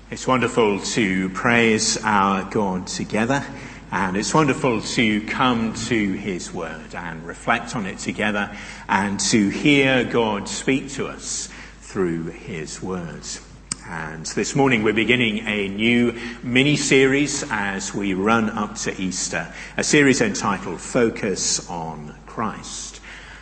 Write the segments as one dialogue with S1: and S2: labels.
S1: It's wonderful to praise our God together, and it's wonderful to come to his word and reflect on it together and to hear God speak to us through his words. And this morning we're beginning a new mini-series as we run up to Easter, a series entitled Focus on Christ.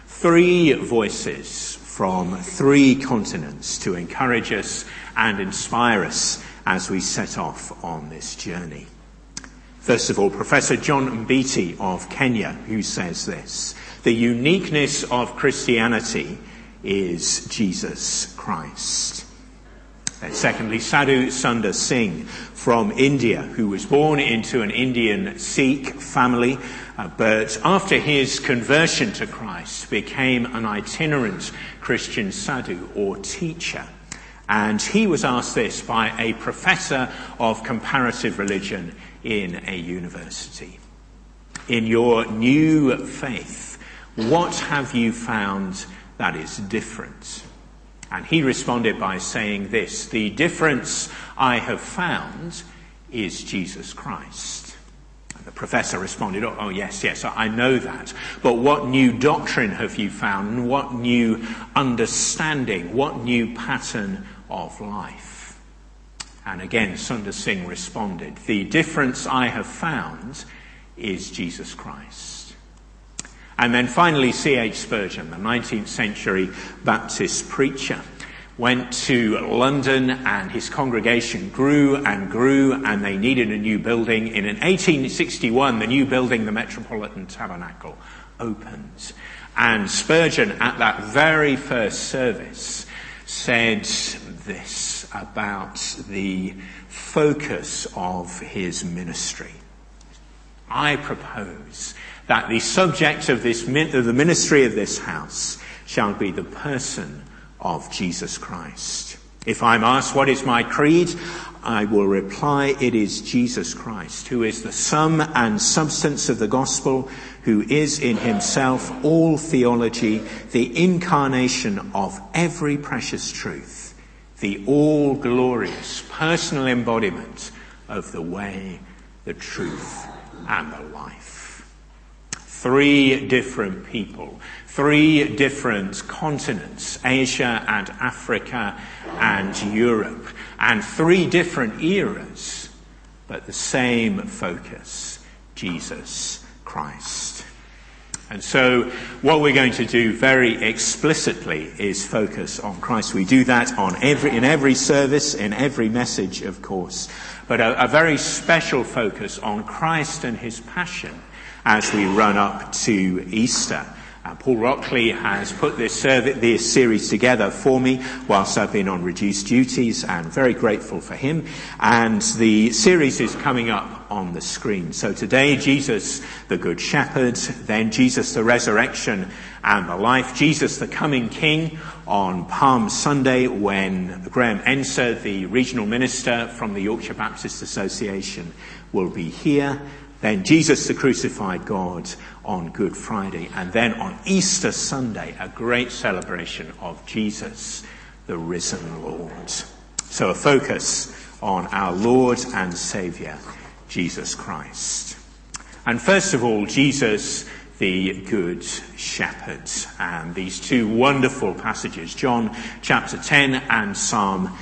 S1: 3 voices from 3 continents to encourage us and inspire us as we set off on this journey. First of all, Professor John Mbiti of Kenya, who says this: the uniqueness of Christianity is Jesus Christ. And secondly, Sadhu Sundar Singh from India, who was born into an Indian Sikh family, but after his conversion to Christ became an itinerant Christian sadhu or teacher. And he was asked this by a professor of comparative religion in a university: in your new faith, what have you found that is different? And he responded by saying this: the difference I have found is Jesus Christ. And the professor responded, oh yes, I know that. But what new doctrine have you found? And what new understanding? What new pattern of life? And again, Sundar Singh responded, the difference I have found is Jesus Christ. And then finally, C.H. Spurgeon, the 19th century Baptist preacher, went to London, and his congregation grew, and they needed a new building. In 1861, the new building, the Metropolitan Tabernacle, opened. And Spurgeon, at that very first service, said this about the focus of his ministry: I propose that the subject of the ministry of this house shall be the person of Jesus Christ. If I'm asked what is my creed, I will reply, it is Jesus Christ, who is the sum and substance of the gospel, who is in himself all theology, the incarnation of every precious truth, the all-glorious personal embodiment of the way, the truth, and the life. 3 different people, 3 different continents, Asia and Africa and Europe, and 3 different eras, but the same focus: Jesus Christ. And so what we're going to do very explicitly is focus on Christ. We do that in every service, in every message, of course, but a very special focus on Christ and his passion as we run up to Easter. Paul Rockley has put this series together for me whilst I've been on reduced duties, and very grateful for him. And the series is coming up on the screen. So today, Jesus the Good Shepherd, then Jesus the Resurrection and the Life, Jesus the Coming King on Palm Sunday, when Graham Enser, the regional minister from the Yorkshire Baptist Association, will be here. Then Jesus the Crucified God on Good Friday. And then on Easter Sunday, a great celebration of Jesus, the risen Lord. So a focus on our Lord and Saviour, Jesus Christ. And first of all, Jesus the Good Shepherd. And these 2 wonderful passages, John chapter 10 and Psalm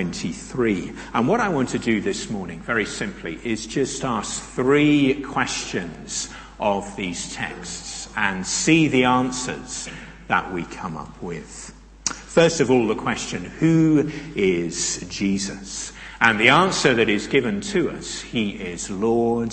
S1: 23. And what I want to do this morning, very simply, is just ask 3 questions of these texts and see the answers that we come up with. First of all, the question: who is Jesus? And the answer that is given to us: he is Lord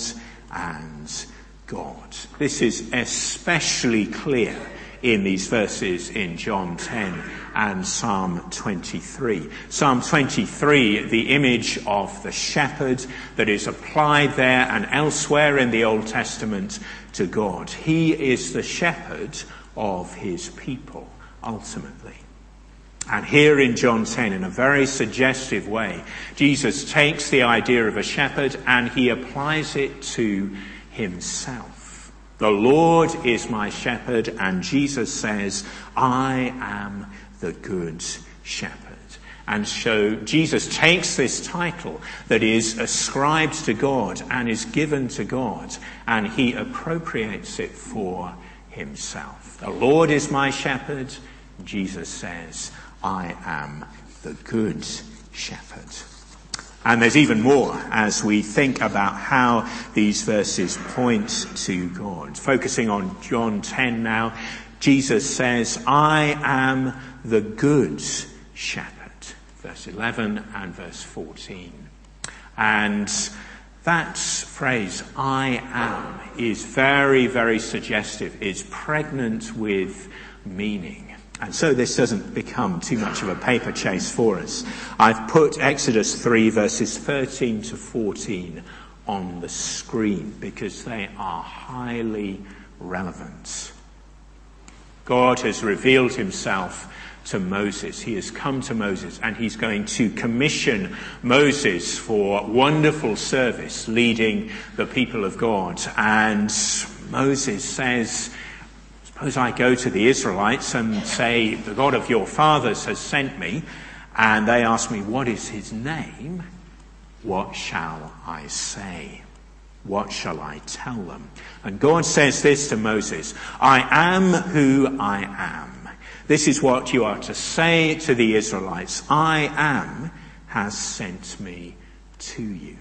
S1: and God. This is especially clear in these verses in John 10 and Psalm 23. Psalm 23, the image of the shepherd that is applied there and elsewhere in the Old Testament to God. He is the shepherd of his people, ultimately. And here in John 10, in a very suggestive way, Jesus takes the idea of a shepherd and he applies it to himself. The Lord is my shepherd, and Jesus says, I am the good shepherd. And so Jesus takes this title that is ascribed to God and is given to God, and he appropriates it for himself. The Lord is my shepherd. Jesus says, I am the good shepherd. And there's even more as we think about how these verses point to God. Focusing on John 10 now, Jesus says, I am the good shepherd. Verse 11 and verse 14. And that phrase, I am, is very, very suggestive. It's pregnant with meaning. And so this doesn't become too much of a paper chase for us. I've put Exodus 3 verses 13 to 14 on the screen because they are highly relevant. God has revealed himself to Moses. He has come to Moses and he's going to commission Moses for wonderful service leading the people of God. And Moses says, suppose I go to the Israelites and say, the God of your fathers has sent me, and they ask me, what is his name? What shall I say? What shall I tell them? And God says this to Moses, I am who I am. This is what you are to say to the Israelites. I am has sent me to you.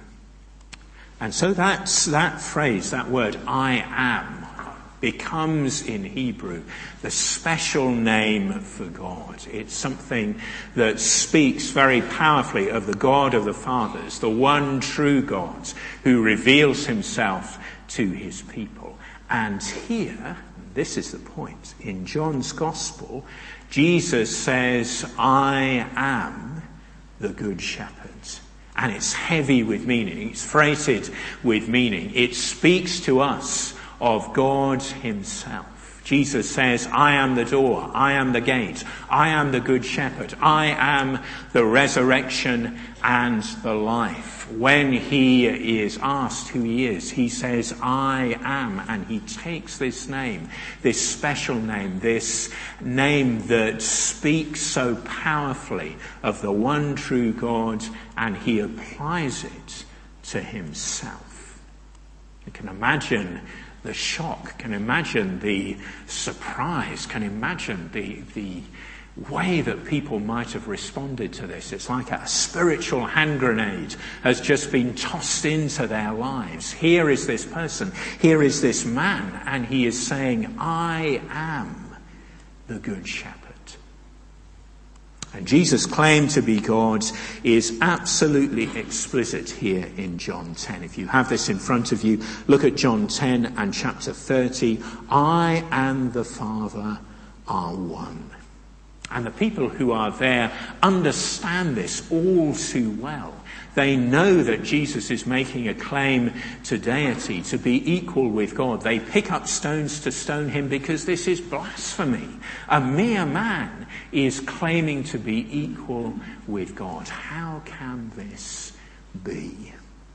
S1: And so that phrase, that word, I am, becomes in Hebrew the special name for God. It's something that speaks very powerfully of the God of the fathers, the one true God who reveals himself to his people. And here, this is the point, in John's Gospel, Jesus says, I am the good shepherd. And it's heavy with meaning. It's freighted with meaning. It speaks to us of God himself. Jesus says, I am the door, I am the gate, I am the good shepherd, I am the resurrection and the life. When he is asked who he is, he says, I am, and he takes this name, this special name, this name that speaks so powerfully of the one true God, and he applies it to himself. You can imagine the shock, can imagine the surprise, can imagine the way that people might have responded to this. It's like a spiritual hand grenade has just been tossed into their lives. Here is this person, here is this man, and he is saying, I am the good shepherd. And Jesus' claim to be God is absolutely explicit here in John 10. If you have this in front of you, look at John 10 and chapter 30. I and the Father are one. And the people who are there understand this all too well. They know that Jesus is making a claim to deity, to be equal with God. They pick up stones to stone him because this is blasphemy. A mere man is claiming to be equal with God. How can this be?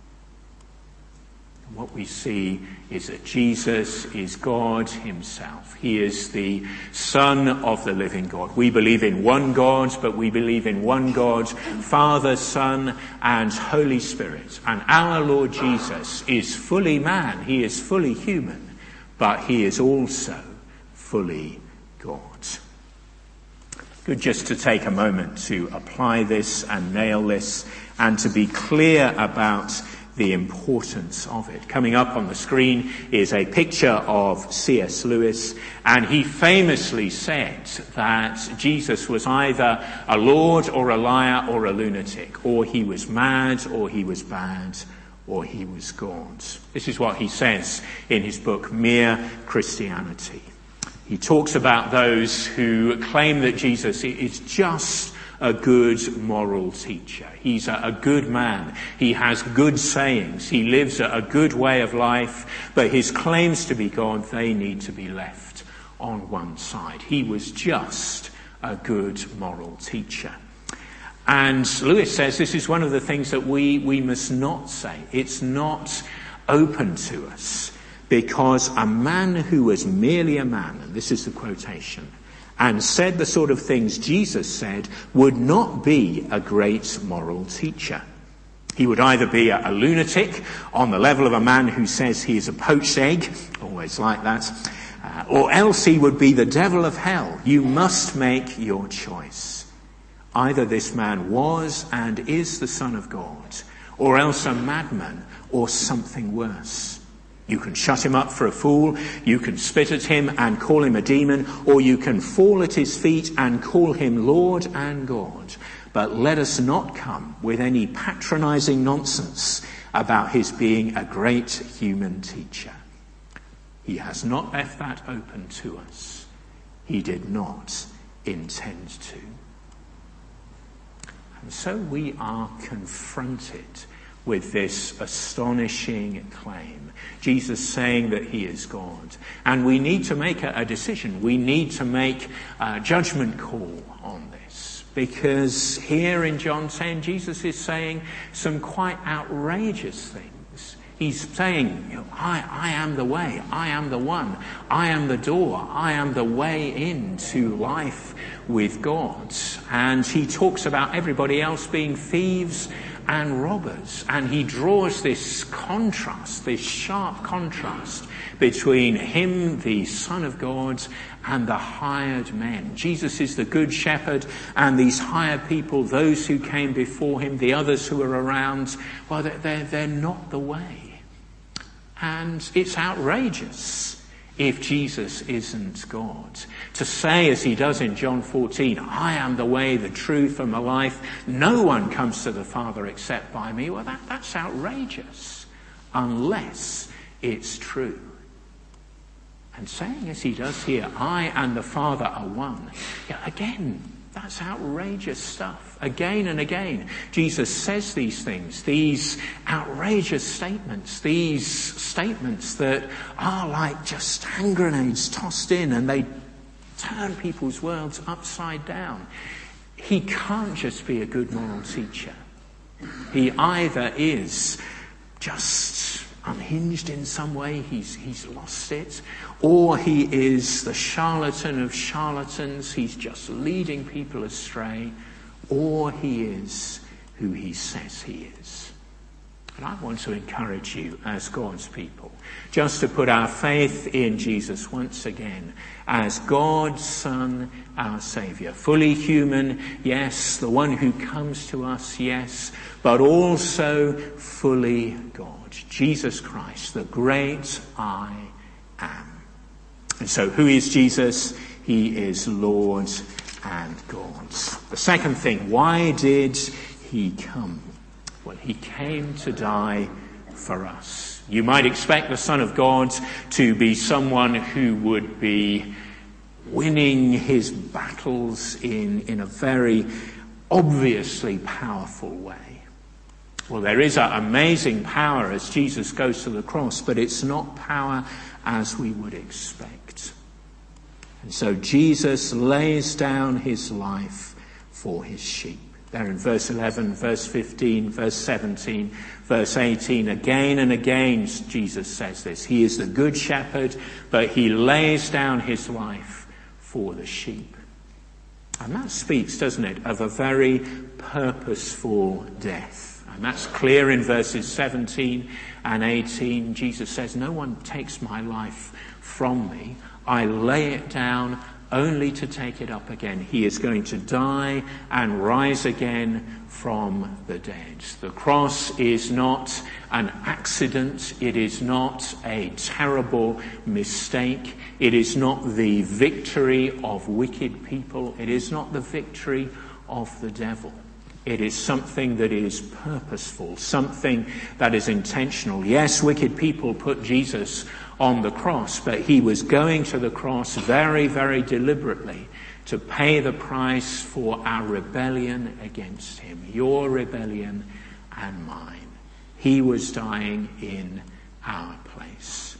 S1: What we see is that Jesus is God himself. He is the Son of the living God. We believe in one God, but we believe in one God, Father, Son, and Holy Spirit. And our Lord Jesus is fully man. He is fully human, but he is also fully God. Good just to take a moment to apply this and nail this and to be clear about the importance of it. Coming up on the screen is a picture of C.S. Lewis, and he famously said that Jesus was either a lord or a liar or a lunatic, or he was mad or he was bad or he was God. This is what he says in his book, Mere Christianity. He talks about those who claim that Jesus is just a good moral teacher. He's a good man. He has good sayings. He lives a good way of life. But his claims to be God, they need to be left on one side. He was just a good moral teacher. And Lewis says this is one of the things that we must not say. It's not open to us, because a man who was merely a man, and this is the quotation, and said the sort of things Jesus said would not be a great moral teacher. He would either be a lunatic on the level of a man who says he is a poached egg, always like that, or else he would be the devil of hell. You must make your choice. Either this man was and is the Son of God, or else a madman or something worse. You can shut him up for a fool, you can spit at him and call him a demon, or you can fall at his feet and call him Lord and God. But let us not come with any patronizing nonsense about his being a great human teacher. He has not left that open to us. He did not intend to. And so we are confronted with this astonishing claim. Jesus saying that he is God. And we need to make a decision. We need to make a judgment call on this. Because here in John 10, Jesus is saying some quite outrageous things. He's saying, I am the way, I am the one, I am the door, I am the way into life with God. And he talks about everybody else being thieves and robbers. And he draws this contrast, this sharp contrast between him, the Son of God, and the hired men. Jesus is the good shepherd, and these hired people, those who came before him, the others who are around, well, they're not the way. And it's outrageous if Jesus isn't God. To say, as he does in John 14, I am the way, the truth, and the life. No one comes to the Father except by me. Well, that's outrageous, unless it's true. And saying, as he does here, I and the Father are one. Yeah, again, that's outrageous stuff. Again and again, Jesus says these things, these outrageous statements, these statements that are like just hand grenades tossed in, and they turn people's worlds upside down. He can't just be a good moral teacher. He either is just unhinged in some way, he's lost it, or he is the charlatan of charlatans, he's just leading people astray, or he is who he says he is. And I want to encourage you as God's people just to put our faith in Jesus once again as God's Son, our Saviour. Fully human, yes, the one who comes to us, yes, but also fully God. Jesus Christ, the great I am. And so who is Jesus? He is Lord and God. The second thing, why did he come? Well, he came to die for us. You might expect the Son of God to be someone who would be winning his battles in a very obviously powerful way. Well, there is an amazing power as Jesus goes to the cross, but it's not power as we would expect. And so Jesus lays down his life for his sheep. There in verse 11, verse 15, verse 17, verse 18, again and again Jesus says this. He is the good shepherd, but he lays down his life for the sheep. And that speaks, doesn't it, of a very purposeful death. And that's clear in verses 17 and 18. Jesus says, no one takes my life from me. I lay it down only to take it up again. He is going to die and rise again from the dead. The cross is not an accident. It is not a terrible mistake. It is not the victory of wicked people. It is not the victory of the devil. It is something that is purposeful, something that is intentional. Yes, wicked people put Jesus on the cross, but he was going to the cross very, very deliberately to pay the price for our rebellion against him, your rebellion and mine. He was dying in our place.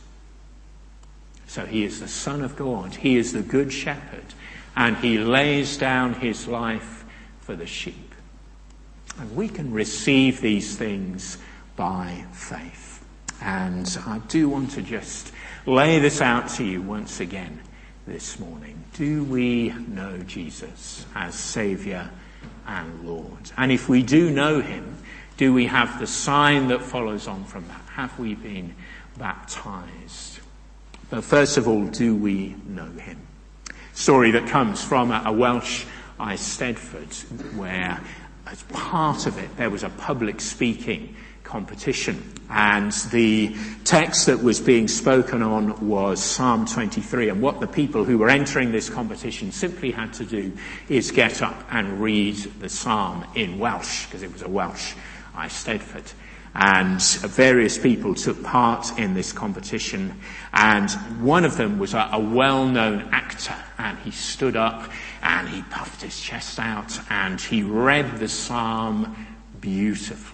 S1: So he is the Son of God. He is the Good Shepherd, and he lays down his life for the sheep. And we can receive these things by faith. And I do want to just lay this out to you once again, this morning? Do we know Jesus as Saviour and Lord? And if we do know him, do we have the sign that follows on from that? Have we been baptized? But first of all, do we know him? Story that comes from a Welsh Eisteddfod, where as part of it there was a public speaking competition, and the text that was being spoken on was Psalm 23, and what the people who were entering this competition simply had to do is get up and read the psalm in Welsh, because it was a Welsh Eisteddfod. And various people took part in this competition, and one of them was a well-known actor, and he stood up and he puffed his chest out and he read the psalm beautifully.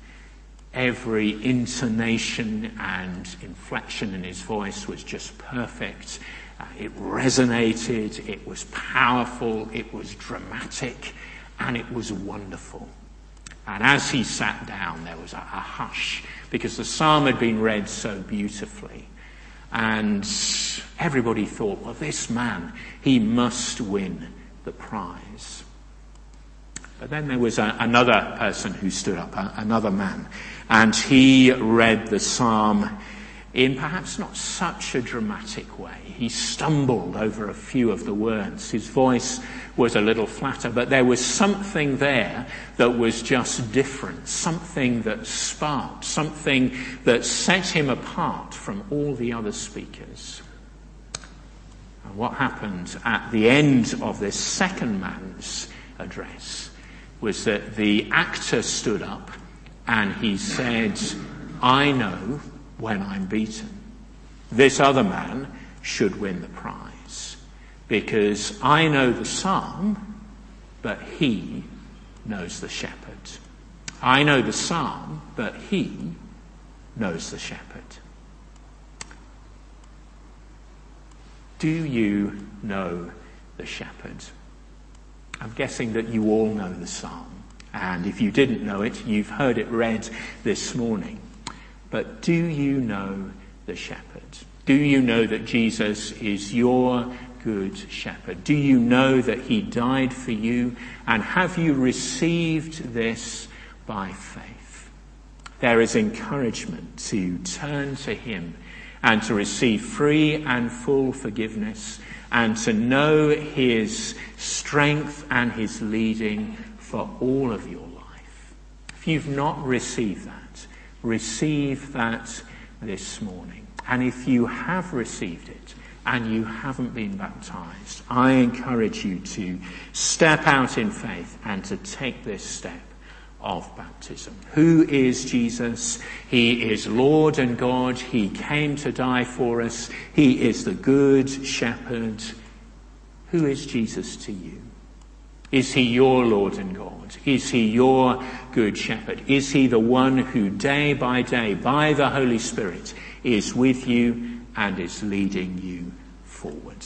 S1: Every intonation and inflection in his voice was just perfect. It resonated, it was powerful, it was dramatic, and it was wonderful. And as he sat down, there was a hush, because the psalm had been read so beautifully. And everybody thought, well, this man, he must win the prize. But then there was another person who stood up, another man, and he read the psalm in perhaps not such a dramatic way. He stumbled over a few of the words. His voice was a little flatter, but there was something there that was just different, something that sparked, something that set him apart from all the other speakers. And what happened at the end of this second man's address was that the actor stood up and he said, "I know when I'm beaten. This other man should win the prize, because I know the psalm, but he knows the shepherd. I know the psalm, but he knows the shepherd." Do you know the shepherd? I'm guessing that you all know the psalm, and if you didn't know it, you've heard it read this morning. But do you know the shepherd? Do you know that Jesus is your good shepherd? Do you know that he died for you? And have you received this by faith? There is encouragement to turn to him and to receive free and full forgiveness, and to know his strength and his leading for all of your life. If you've not received that, receive that this morning. And if you have received it and you haven't been baptized, I encourage you to step out in faith and to take this step of baptism. Who is Jesus? He is Lord and God. He came to die for us. He is the good shepherd. Who is Jesus to you? Is he your Lord and God? Is he your good shepherd? Is he the one who day by day, by the Holy Spirit, is with you and is leading you forward?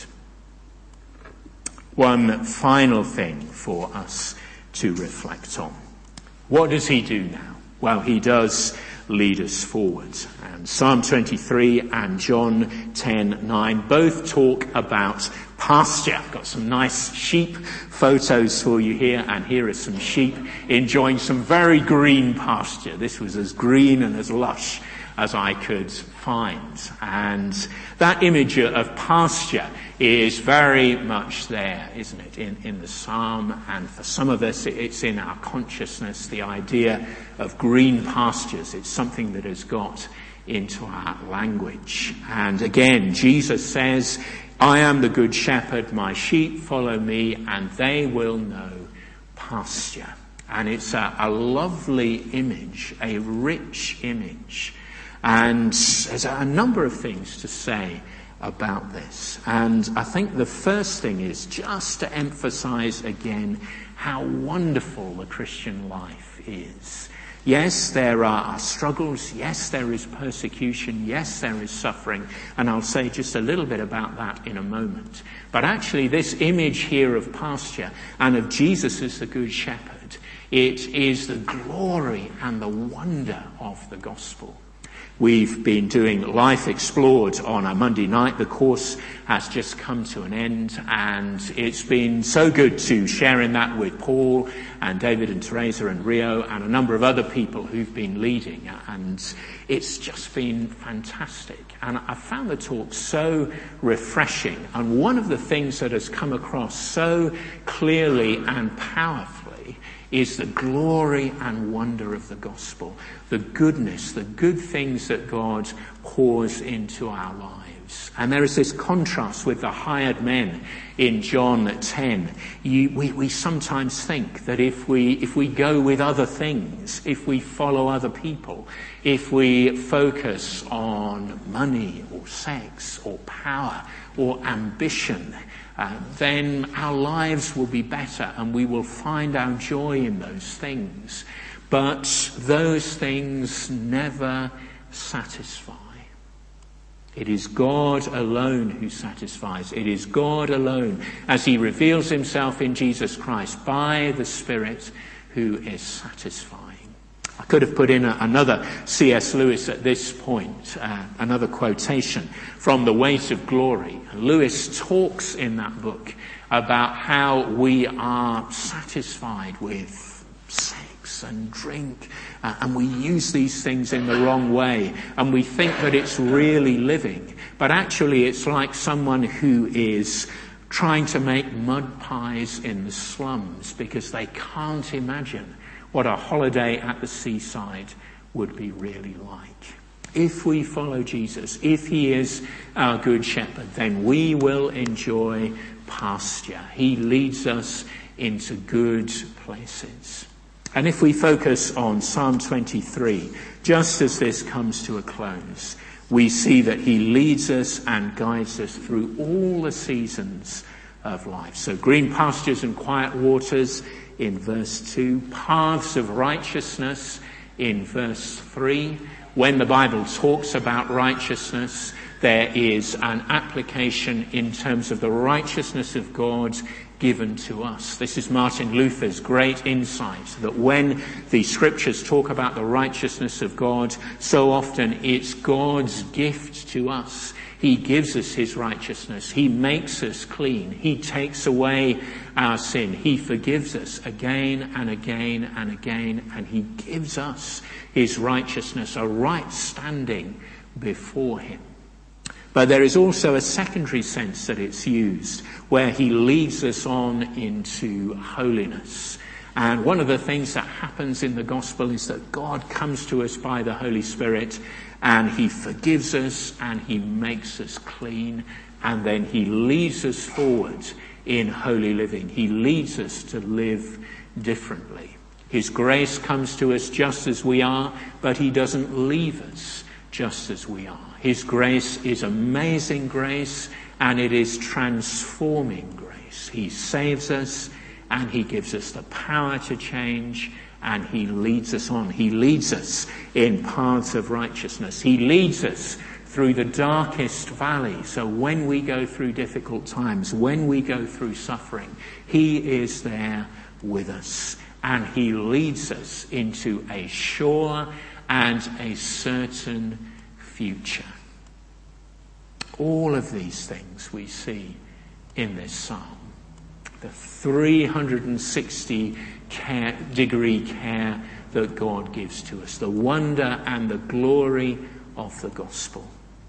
S1: One final thing for us to reflect on. What does he do now? Well, he does lead us forward. And Psalm 23 and John 10:9 both talk about pasture. I've got some nice sheep photos for you here, and here are some sheep enjoying some very green pasture. This was as green and as lush as I could find. And that image of pasture is very much there, isn't it, in the psalm. And for some of us, it's in our consciousness, the idea of green pastures. It's something that has got into our language. And again, Jesus says, "I am the good shepherd, my sheep follow me, and they will know pasture." And it's a lovely image, a rich image. And there's a number of things to say about this. And I think the first thing is just to emphasize again how wonderful the Christian life is. Yes, there are struggles. Yes, there is persecution. Yes, there is suffering. And I'll say just a little bit about that in a moment. But actually, this image here of pasture and of Jesus as the Good Shepherd, it is the glory and the wonder of the gospel. We've been doing Life Explored on a Monday night. The course has just come to an end, and it's been so good to share in that with Paul and David and Teresa and Rio and a number of other people who've been leading, and it's just been fantastic. And I found the talk so refreshing, and one of the things that has come across so clearly and powerfully is the glory and wonder of the gospel, the goodness, the good things that God pours into our lives. And there is this contrast with the hired men in John 10. We sometimes think that if we go with other things, if we follow other people, if we focus on money or sex or power or ambition, then our lives will be better and we will find our joy in those things. But those things never satisfy. It is God alone who satisfies. It is God alone, as he reveals himself in Jesus Christ by the Spirit, who is satisfying. I could have put in another C.S. Lewis at this point, another quotation from The Weight of Glory. Lewis talks in that book about how we are satisfied with sex and drink, and we use these things in the wrong way, and we think that it's really living. But actually it's like someone who is trying to make mud pies in the slums because they can't imagine what a holiday at the seaside would be really like. If we follow Jesus, if he is our good shepherd, then we will enjoy pasture. He leads us into good places. And if we focus on Psalm 23, just as this comes to a close, we see that he leads us and guides us through all the seasons of life. So green pastures and quiet waters in verse 2, paths of righteousness in verse 3. When the Bible talks about righteousness, there is an application in terms of the righteousness of God given to us. This is Martin Luther's great insight, that when the scriptures talk about the righteousness of God, so often it's God's gift to us. He gives us his righteousness. He makes us clean. He takes away our sin. He forgives us again and again and again, and he gives us his righteousness, a right standing before him. But there is also a secondary sense that it's used, where he leads us on into holiness. And one of the things that happens in the gospel is that God comes to us by the Holy Spirit, and he forgives us and he makes us clean, and then he leads us forward in holy living. He leads us to live differently. His grace comes to us just as we are, but he doesn't leave us just as we are. His grace is amazing grace, and it is transforming grace. He saves us, and he gives us the power to change, and he leads us on. He leads us in paths of righteousness. He leads us through the darkest valley. So when we go through difficult times, when we go through suffering, he is there with us. And he leads us into a sure and a certain future. All of these things we see in this psalm. The 360-degree care that God gives to us. The wonder and the glory of the gospel.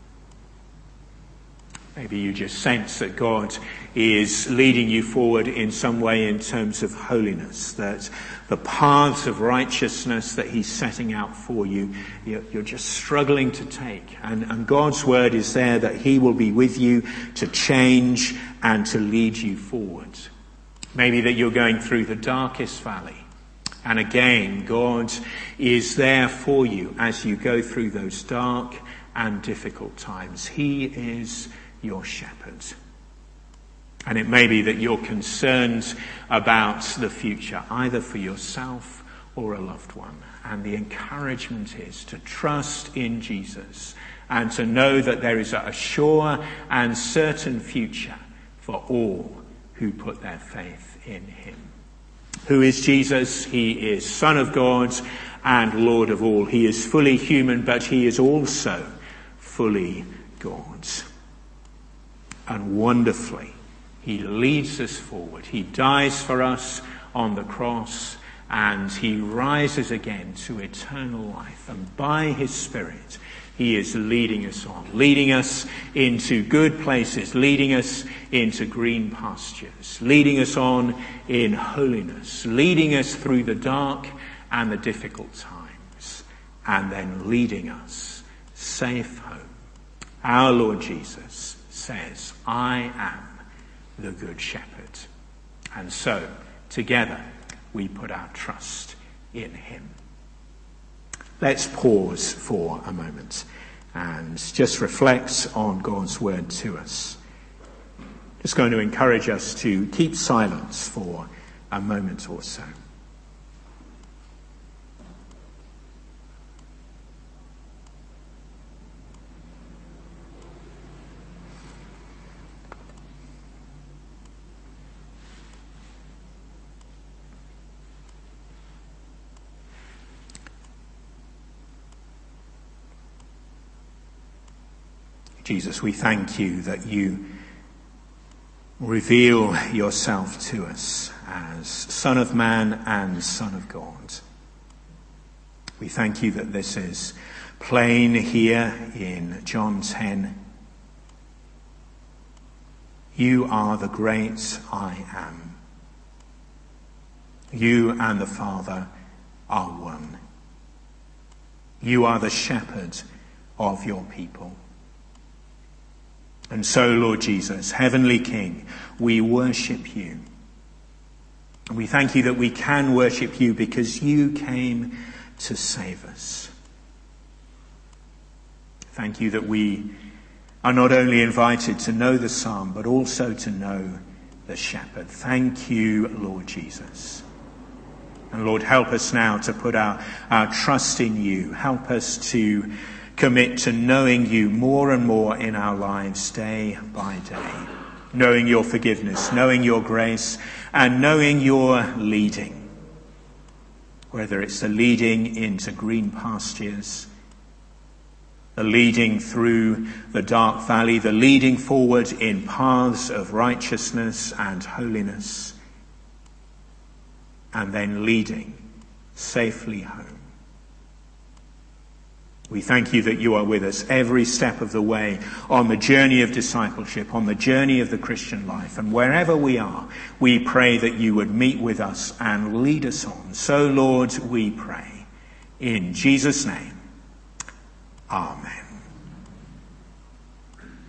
S1: Maybe you just sense that God is leading you forward in some way in terms of holiness, that the paths of righteousness that he's setting out for you, you're just struggling to take. And God's word is there that he will be with you to change and to lead you forward. Maybe that you're going through the darkest valley. And again, God is there for you as you go through those dark and difficult times. He is your shepherd. And it may be that you're concerned about the future, either for yourself or a loved one. And the encouragement is to trust in Jesus and to know that there is a sure and certain future for all who put their faith in him. Who is Jesus? He is Son of God, and Lord of all. He is fully human, but he is also fully God. And wonderfully, he leads us forward. He dies for us on the cross, and he rises again to eternal life. And by his Spirit, he is leading us on, leading us into good places, leading us into green pastures, leading us on in holiness, leading us through the dark and the difficult times, and then leading us safe home. Our Lord Jesus says, I am the Good Shepherd. And so, together, we put our trust in him. Let's pause for a moment and just reflect on God's word to us. Just going to encourage us to keep silence for a moment or so. Jesus, we thank you that you reveal yourself to us as Son of Man and Son of God. We thank you that this is plain here in John 10. You are the great I am. You and the Father are one. You are the shepherd of your people. And so, Lord Jesus, Heavenly King, we worship you. And we thank you that we can worship you because you came to save us. Thank you that we are not only invited to know the psalm, but also to know the shepherd. Thank you, Lord Jesus. And Lord, help us now to put our trust in you. Help us to commit to knowing you more and more in our lives day by day. Knowing your forgiveness, knowing your grace, and knowing your leading. Whether it's the leading into green pastures, the leading through the dark valley, the leading forward in paths of righteousness and holiness, and then leading safely home. We thank you that you are with us every step of the way on the journey of discipleship, on the journey of the Christian life. And wherever we are, we pray that you would meet with us and lead us on. So, Lord, we pray. In Jesus' name, amen.